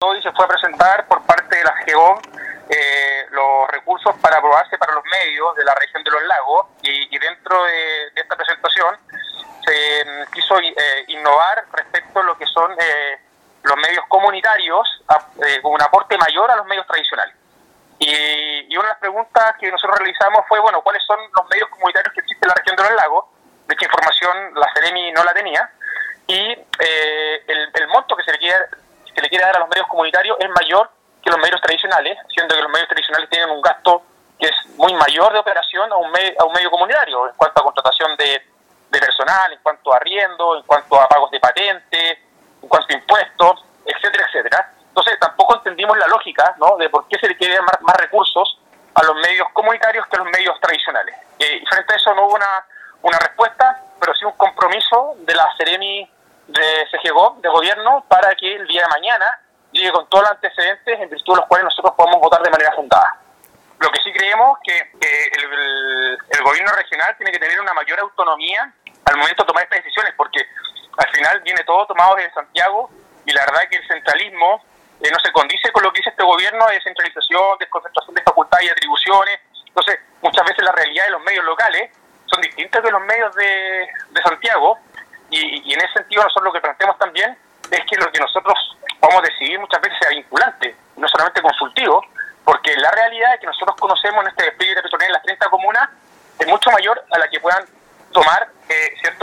Hoy se fue a presentar por parte de la GEGOM los recursos para aprobarse para los medios de la región de los lagos y dentro de esta presentación se quiso innovar respecto a lo que son los medios comunitarios con un aporte mayor a los medios tradicionales. Y una de las preguntas que nosotros realizamos fue, bueno, ¿cuáles son los medios comunitarios que existen en la región de los lagos? De qué información la Ceremi no la tenía. Y el monto que se le quiere dar a los medios comunitarios es mayor que los medios tradicionales, siendo que los medios tradicionales tienen un gasto que es muy mayor de operación a un medio comunitario, en cuanto a contratación de personal, en cuanto a arriendo, en cuanto a pagos de patentes, en cuanto a impuestos, etcétera, etcétera. Entonces tampoco entendimos la lógica, ¿no?, de por qué se le quiere dar más recursos a los medios comunitarios que a los medios tradicionales. Y frente a eso no hubo una respuesta, pero sí un compromiso de la Ceremi de CGGO, de gobierno, para que el día de mañana llegue con todos los antecedentes en virtud de los cuales nosotros podamos votar de manera fundada. Lo que sí creemos que el gobierno regional tiene que tener una mayor autonomía al momento de tomar estas decisiones, porque al final viene todo tomado desde Santiago y la verdad que el centralismo no se condice con lo que dice este gobierno de descentralización, desconcentración de facultades y atribuciones. Entonces, muchas veces la realidad de los medios locales son distintas de los medios de Santiago y en ese sentido nosotros lo que planteamos también es que lo que nosotros vamos a decidir muchas veces sea vinculante, no solamente consultivo, porque la realidad que nosotros conocemos en este despliegue de Petronet en las 30 comunas es mucho mayor a la que puedan tomar ciertos